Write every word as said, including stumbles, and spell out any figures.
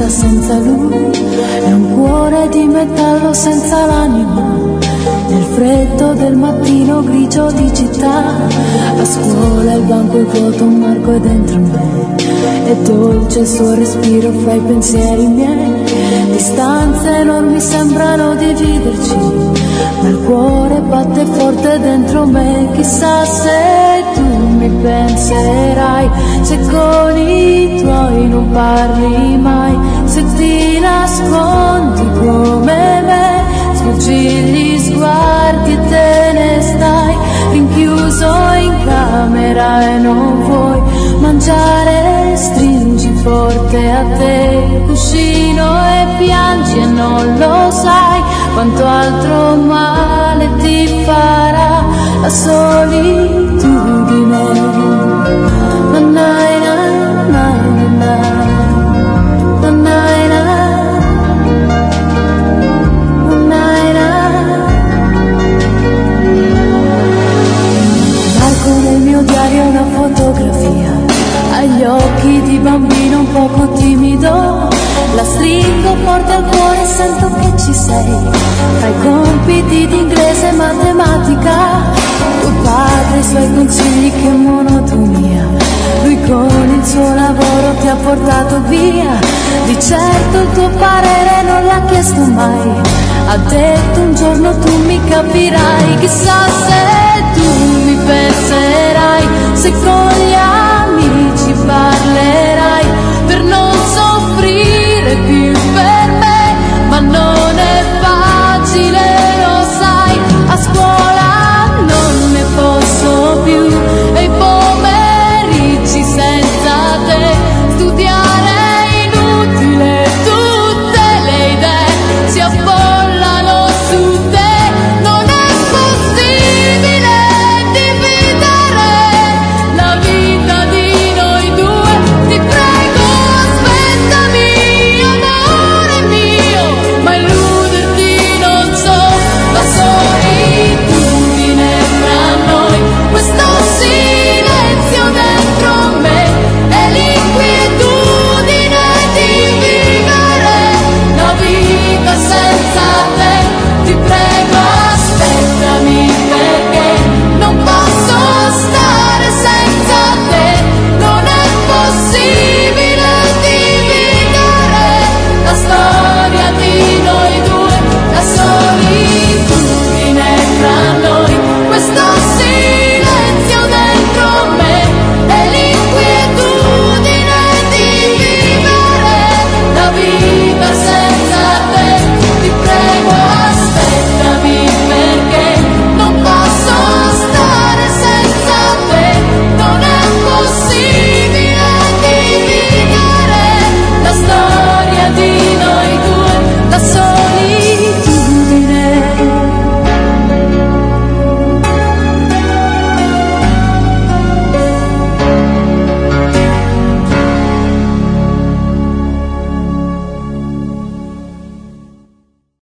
senza lui, è un cuore di metallo senza l'anima. Nel freddo del mattino grigio di città, a scuola il banco è vuoto, un marco è dentro me. È dolce il suo respiro fra i pensieri miei. Distanze enormi sembrano dividerci, ma il cuore batte forte dentro me. Chissà se tu mi penserai, se con i tuoi non parli mai, se ti nascondi come me, sfuggi gli sguardi e te ne stai rinchiuso in camera e non vuoi mangiare, stringi forte a te il cuscino e piangi e non lo sai quanto altro male ti farà la solitudine. Diario una fotografia, agli occhi di bambino un poco timido, la stringo forte al cuore e sento che ci sei, tra i compiti di inglese e matematica, tuo padre e i suoi consigli, che monotonia, lui con il suo lavoro ti ha portato via, di certo il tuo parere non l'ha chiesto mai, ha detto un giorno tu mi capirai, chissà se tu mi penserai, se con